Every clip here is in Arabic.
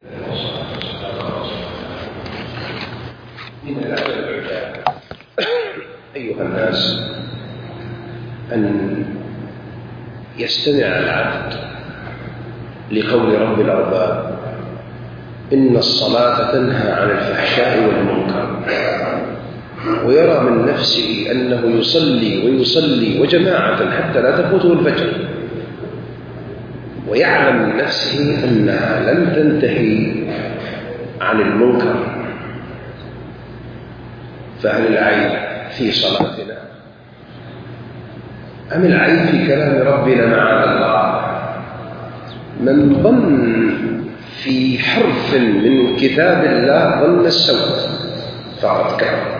من الأدب العجاب أيها الناس أن يستمع العبد لقول رب الأرباب: إن الصلاة تنهى عن الفحشاء والمنكر، ويرى من نفسه أنه يصلي ويصلي وجماعة حتى لا تفوته الفجر، ويعلم من نفسه أنها لن تنتهي عن المنكر. فهل العيب في صلاتنا أم العيب في كلام ربنا معاذ الله؟ من ظن في حرف من كتاب الله ظن السوء فقد كفر.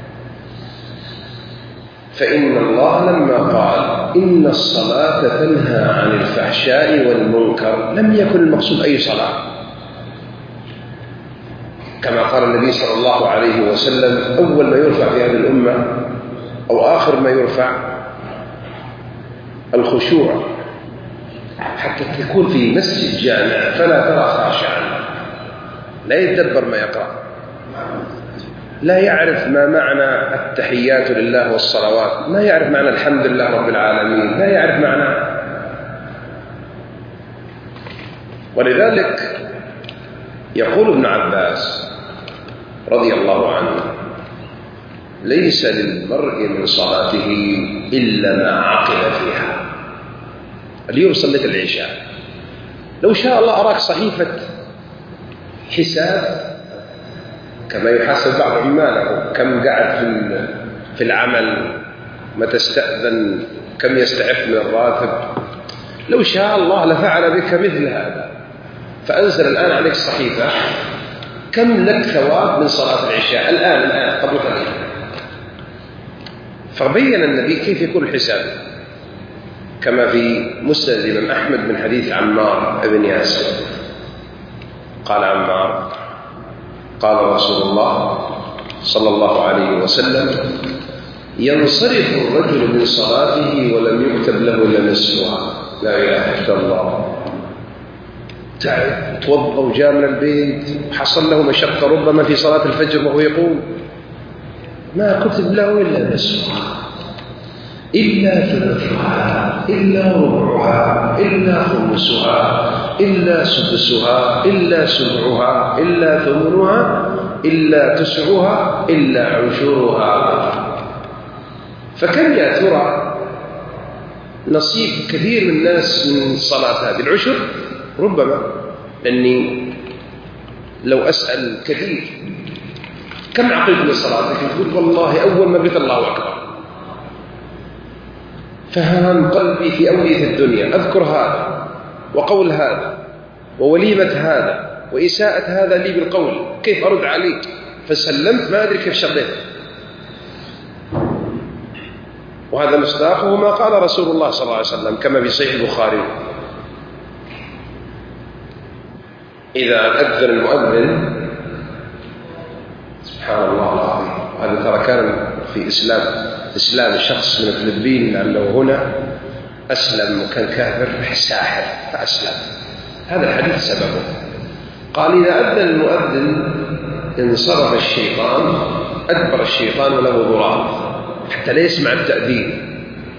فإن الله لما قال إن الصلاة تنهى عن الفحشاء والمنكر لم يكن المقصود أي صلاة، كما قال النبي صلى الله عليه وسلم: أول ما يرفع في هذه الأمة أو آخر ما يرفع الخشوع، حتى تكون في مسجد جامع فلا ترى خاشعا لا يتدبر ما يقرأ، لا يعرف ما معنى التحيات لله والصلوات، ما يعرف معنى الحمد لله رب العالمين، لا يعرف معنى. ولذلك يقول ابن عباس رضي الله عنه: ليس للمرء من صلاته إلا ما عقل فيها. اليوم صليت العشاء، لو شاء الله أراك صحيفة حساب كما يحاسب بعض عماله، كم قعد في العمل، متى استأذن، كم يستعف من الراتب. لو شاء الله لفعل بك مثل هذا، فأنزل الآن عليك الصحيفة كم لك ثواب من صلاة العشاء الآن قبل قليل. فبين النبي كيف يكون الحساب، كما في مسند الإمام أحمد من حديث عمار بن ياسر قال عمار: قال رسول الله صلى الله عليه وسلم: ينصرف الرجل من صلاته ولم يكتب له إلا نصفها. لا إله إلا الله. تعب توضأ وجاء من البيت، حصل له مشقة ربما في صلاة الفجر وهو يقوم، ما كتب له إلا نصفها، إلا ثلثها، إلا ربعها، إلا خمسها، إلا سدسها، إلا سبعها، إلا ثمنها، إلا تسعها، إلا عشرها. فكم يا ترى نصيب كثير من الناس من صلاة هذه العشر؟ ربما، لأني لو أسأل كثير كم عقلت من صلاتك، يقول والله أول ما قلت الله أكبر فهم قلبي في أولية الدنيا، أذكر هذا وقول هذا ووليمة هذا وإساءة هذا لي بالقول، كيف أرد عليك؟ فسلمت ما أدري كيف شغلت. وهذا مصداقه ما قال رسول الله صلى الله عليه وسلم كما في صحيح البخاري: إذا أذن المؤذن، سبحان الله العظيم، هذا ترى كان في إسلام شخص من الفلبين لأنه هنا أسلم وكان كافر ساحر فأسلم. هذا الحديث سببه قال: إذا أذن المؤذن انصرف الشيطان، أدبر الشيطان وله ضراب حتى لا يسمع التأذين،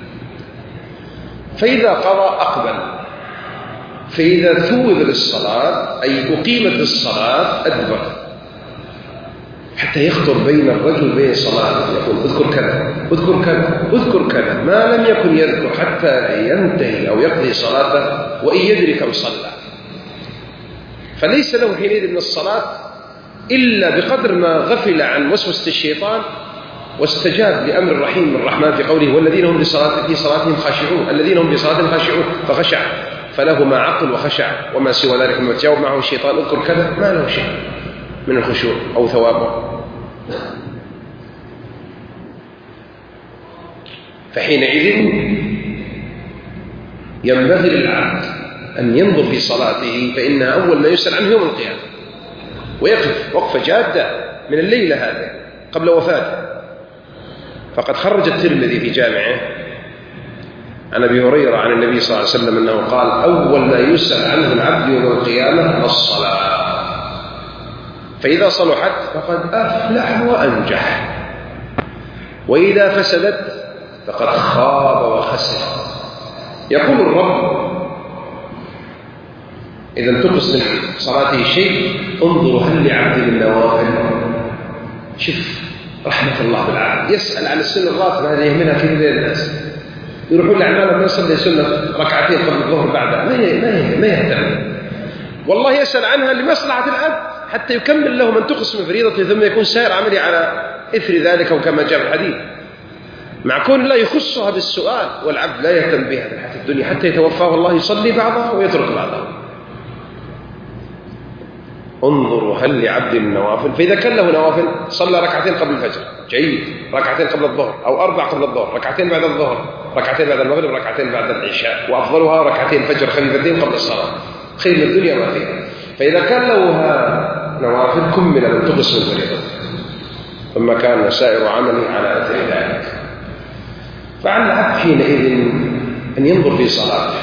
فإذا قضى أقبل، فإذا ثوب للصلاة أي أقيمت الصلاة أدبر حتى يخطر بين الرجل وبين صلاته، يقول اذكر كذا اذكر كذا اذكر كذا، ما لم يكن يذكر حتى ينتهي أو يقضي صلاته وإن يدري كم صلى. فليس له حينئذ من الصلاة إلا بقدر ما غفل عن وسوسة الشيطان واستجاب لأمر الرحيم من الرحمن في قوله: والذين هم في صلاتهم خاشعون، الذين هم في صلاتهم خاشعون، فخشع، فله ما عقل وخشع، وما سوى ذلك مما تجاوب معه الشيطان اذكر كذا، ما له شيء من الخشوع أو ثوابه. فحينئذ ينبغي للعبد أن ينظر في صلاته، فإنها أول ما يسأل عنه يوم القيامة، ويقف وقفة جادة من الليلة هذه قبل وفاته. فقد خرج الترمذي في جامعه عن أبي هريرة عن النبي صلى الله عليه وسلم أنه قال: أول ما يسأل عنه العبد يوم القيامة الصلاة. فإذا صلحت فقد أفلح وأنجح، وإذا فسدت فقد خاب وخسر. يقول الرب: إذا انتقص من صلاته شيء انظروا هل لعبد من نوافل. شوف رحمة الله بالعالم، يسأل عن السنة الراتبة هذه يهملها كثير من الناس، يروحون لعمالة ما يصلي سنة ركعتين قبل الظهر بعدها، ما يهتم. والله يسأل عنها لمصلحة العبد حتى يكمل له من تقص من فريضته، ثم يكون سائر عملي على إثر ذلك، وكما جاء في الحديث مع كون لا يخصها بالسؤال، والعبد لا يهتم بها في الحياة الدنيا حتى يتوفاه الله يصلي بعضها ويترك بعضها. انظروا هل لعبد من نوافل، فإذا كان له نوافل صلى ركعتين قبل الفجر جيد، ركعتين قبل الظهر أو 4 قبل الظهر، ركعتين بعد الظهر، ركعتين بعد المغرب، ركعتين بعد العشاء، وأفضلها ركعتين فجر خفيفتين قبل الصلاة، خير من الدنيا ما فيها. فإذا كان له نوافل كمل من تقص من فريضته، ثم كان سائر عمله على أثر ذلك. فعلى العبد حينئذ أن ينظر في صلاته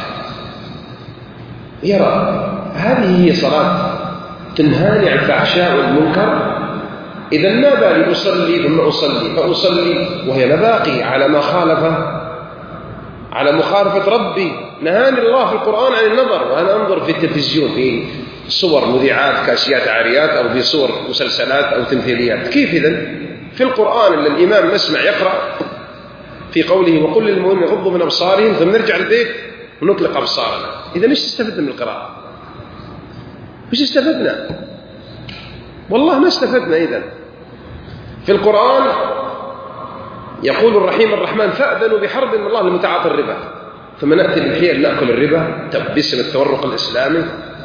يرى هذه هي صلاة تنهاني عن الفحشاء والمنكر، إذا ما بالي أصلي ثم أصلي فأصلي وهي مباقي على ما خالفه، على مخالفة ربي. نهاني الله في القرآن عن النظر وأنا أنظر في التلفزيون في صور مذيعات كاسيات عاريات، أو في صور مسلسلات أو تمثيليات. كيف إذن في القرآن اللي الإمام نسمع يقرأ في قوله وقل للمؤمنين يغضوا من أبصارهم، ثم نرجع البيت ونطلق أبصارنا؟ إذا مش استفدنا من القراءة؟ مش استفدنا؟ والله ما استفدنا. إذن في القرآن يقول الرحيم الرحمن فأذنوا بحرب من الله لمتعاطي الربا، ثم نأتي بالحيل نأكل الربا باسم التورق الإسلامي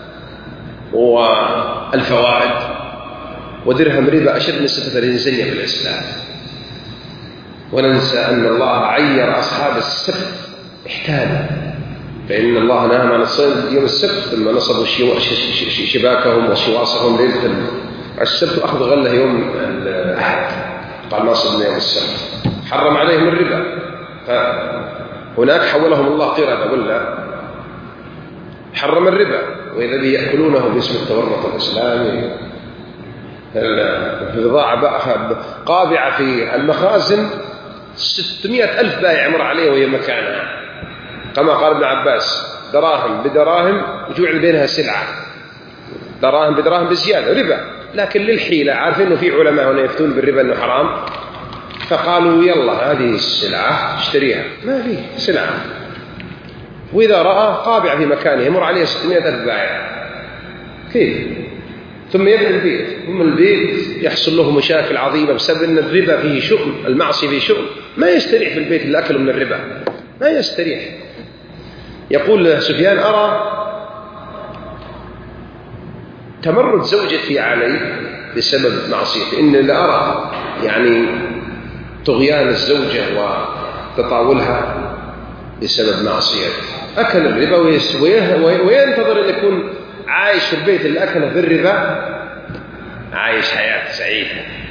والفوائد، ودرهم ربا أشد من 36 زنية في الإسلام. وننسى أن الله عير أصحاب السبت احتالا، فإن الله نهى عن الصيد يوم السبت، ثم نصبوا شباكهم وشواصهم ليلة السبت، وأخذوا غله يوم الأحد، قال ما صدنا يوم السبت، حرم عليهم الربا. فهناك حولهم الله قردة ولا حرم الربا، وإذا به يأكلونه باسم التورط الإسلامي. البضاعة قابعة في المخازن 600,000 بائع مر عليه وهي مكانها، كما قال ابن عباس دراهم بدراهم وجعل بينها سلعة، دراهم بدراهم بزيادة ربا. لكن للحيلة عارفين أنه في علماء هنا يفتون بالربا أنه حرام، فقالوا يلا هذه السلعة اشتريها، ما في سلعة. وإذا رأى قابع في مكانه يمر عليه 600,000 بائع كيف؟ ثم يبني البيت، ثم البيت يحصل له مشاكل عظيمة بسبب أن الربا فيه شؤم، المعصية فيه شؤم، ما يستريح في البيت اللي أكله من الربا، ما يستريح. يقول سفيان أرى تمرد زوجتي علي بسبب معصيتي، إن لا أرى يعني طغيان الزوجة وتطاولها بسبب معصيتي. أكل الربا وينتظر أن يكون عايش في البيت اللي أكله في الربا عايش حياة سعيدة.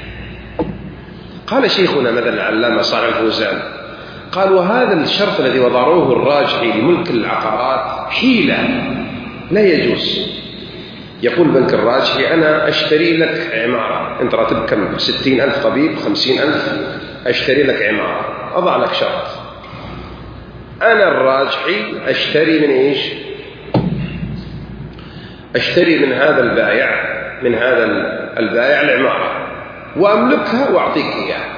قال شيخنا مثلا العلامة صالح الفوزان قال وهذا الشرط الذي وضعوه الراجحي لملك العقارات حيلة لا يجوز. يقول بنك الراجحي أنا أشتري لك عمارة، أنت راتب كم 60,000 طبيب 50,000، أشتري لك عمارة، أضع لك شرط، أنا الراجحي أشتري من إيش؟ أشتري من هذا البائع العمارة وأملكها وأعطيك إياها.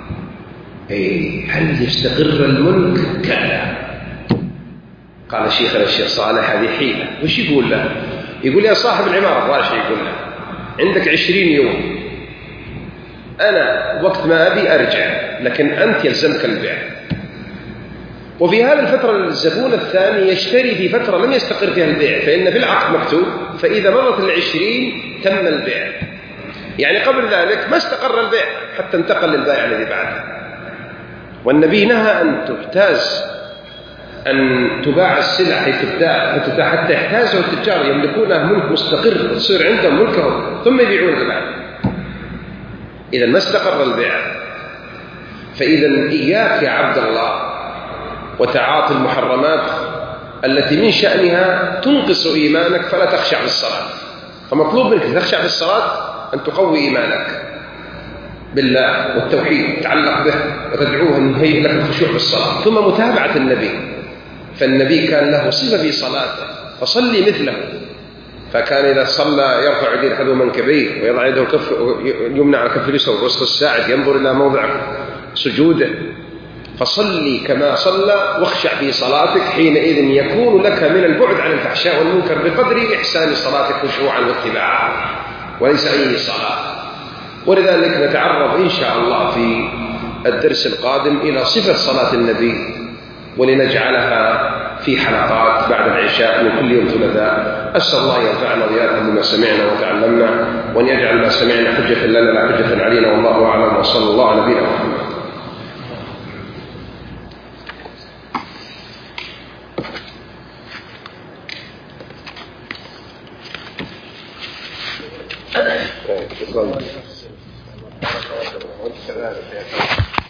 هل يستقر الملك؟ كلا. قال شيخنا الشيخ صالح هذه حيلة. وش يقول له؟ يقول يا صاحب العمارة الراجحي يقول له عندك 20 يوم، أنا وقت ما أبي أرجع، لكن أنت يلزمك البيع. وفي هذه الفترة الزبون الثاني يشتري في فترة لم يستقر فيها البيع، فإن في العقد مكتوب فإذا مرت 20 تم البيع، يعني قبل ذلك ما استقر البيع حتى انتقل للبائع الذي بعده. والنبي نهى أن تباع السلع حيث تباع حتى يحتازه التجار يملكونها ملك مستقر وتصير عندهم ملكهم ثم يبيعون بعد. إذا ما استقر البيع، فإذا إياك يا عبد الله وتعاطي المحرمات التي من شأنها تنقص إيمانك، فلا تخشع بالصلاة. فمطلوب منك تخشع بالصلاة أن تقوي إيمانك بالله والتوحيد، تعلق به وتدعوه أن يهيئ لك الخشوع بالصلاة. ثم متابعة النبي، فالنبي كان له صفة في صلاته، فصلي مثله. فكان إذا صلى يرفع يديه نحو منكبيه ويضع يده اليمنى على كف اليسرى ووسط الساعد، ينظر إلى موضع سجوده. فصلي كما صلى واخشع في صلاتك، حينئذ يكون لك من البعد عن الفحشاء والمنكر بقدر إحسان صلاتك خشوعا واتباعا، وليس أي صلاة. ولذلك نتعرض إن شاء الله في الدرس القادم إلى صفة صلاة النبي، ولنجعلها في حلقات بعد العشاء من كل يوم ثلاثاء. أسأل الله ينفعنا وإياكم بما سمعنا وتعلمنا، وأن يجعل ما سمعنا حجة لنا لا حجة علينا، والله أعلم، وصلى الله على نبينا محمد. كذلك